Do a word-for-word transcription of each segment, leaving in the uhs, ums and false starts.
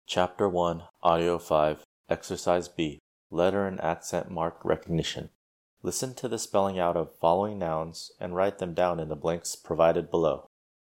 Chapter one, Audio five, Exercise B, Letter and Accent Mark Recognition. Listen to the spelling out of following nouns and write them down in the blanks provided below.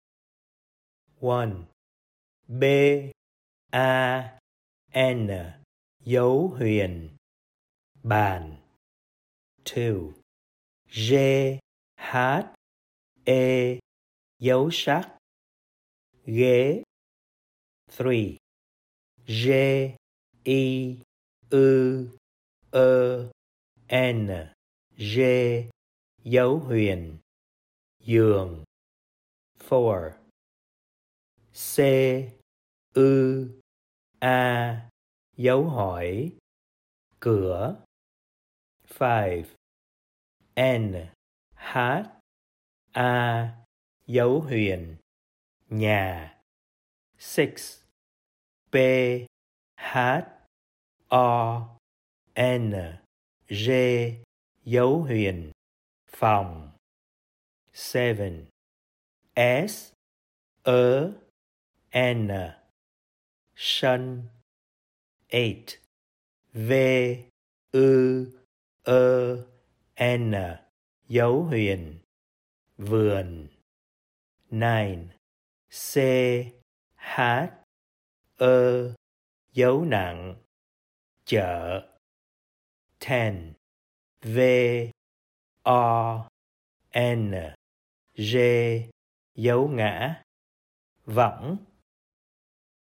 one. B A N dấu huyền bàn. two. G H E dấu sắc ghế. three. G I ư ơ N G dấu huyền giường. four. C ư A dấu hỏi cửa. five. N H A dấu huyền nhà. six. P H O N G dấu huyền phòng. seven. S ớ N sân. eight. V ư ơ N dấu huyền vườn. nine. C H ơ dấu nặng chợ. ten. V O N G dấu ngã võng.